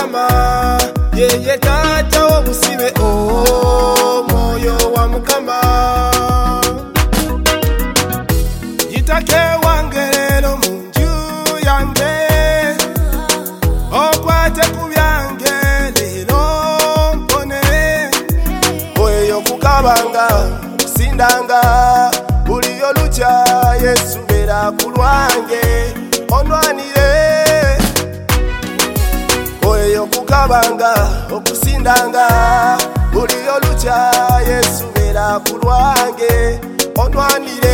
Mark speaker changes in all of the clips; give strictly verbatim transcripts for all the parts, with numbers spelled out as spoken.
Speaker 1: mukama yeye tata obusibe oh moyo wa mukama yitake wangerero munju yange okwate kubyange lero mpone oyo kukabanga kusindanga buli olucha Yesu bera kulwange onwanire oyo kukabanga okusindanga buli olucha Yesu bera kulwange onwanire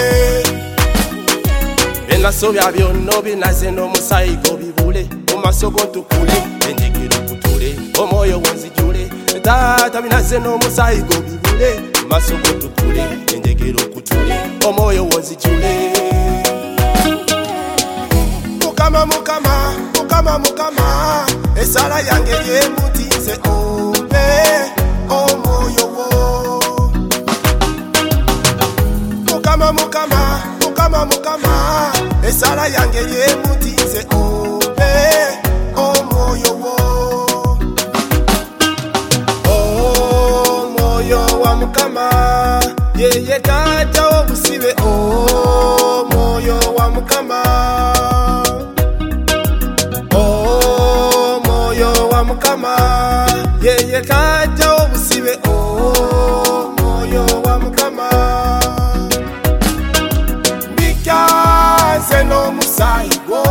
Speaker 1: enasobya byonno binaze n'omusayigo bibule mumasogo ntukule enjigiro kutule omwoyo wonzijule tata binaze n'omusayigo bibule mumasogo ntukule enjigiro kutule omwoyo wonzijule mukama mukama mukama mukama esala yange yemutinze ombe omwoyo wo mukama mukama mukama mukama esala yange yemutinze ombe omwoyo wo omwoyo wa mukama yeye tata obusibe omwoyo wa mukama omwoyo wa mukama yeye tata obusibe omwoyo wa mukama bikaze n'omusayigo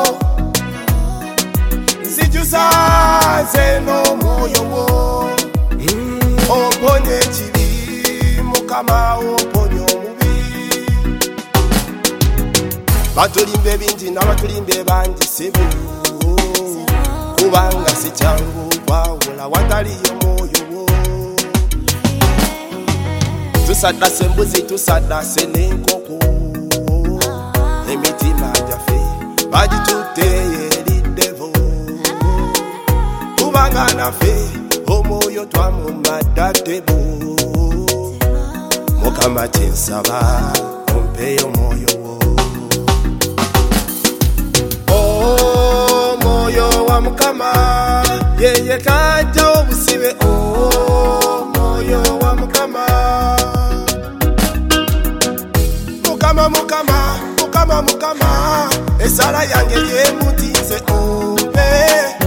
Speaker 1: nzijuzaze n'omwoyo wo omponye ekibi mukama omponye omubi batulimbe bingi n'abatulimbe bangi sibu kubanga si kyangu kwawula wataliyo mwoyo wo tusaddase embuzi tusaddase n'enkoko emitima gyaffe bagitutteye eri devo kubanga naffe omwoyo twamumaddaddebo mukama kyensaba ompeeyo omwoyo wo omwoyo wa mukama yeye tata obusibe omwoyo wa mukama mukama mukama mukama mukama esala yange yemutinze ombe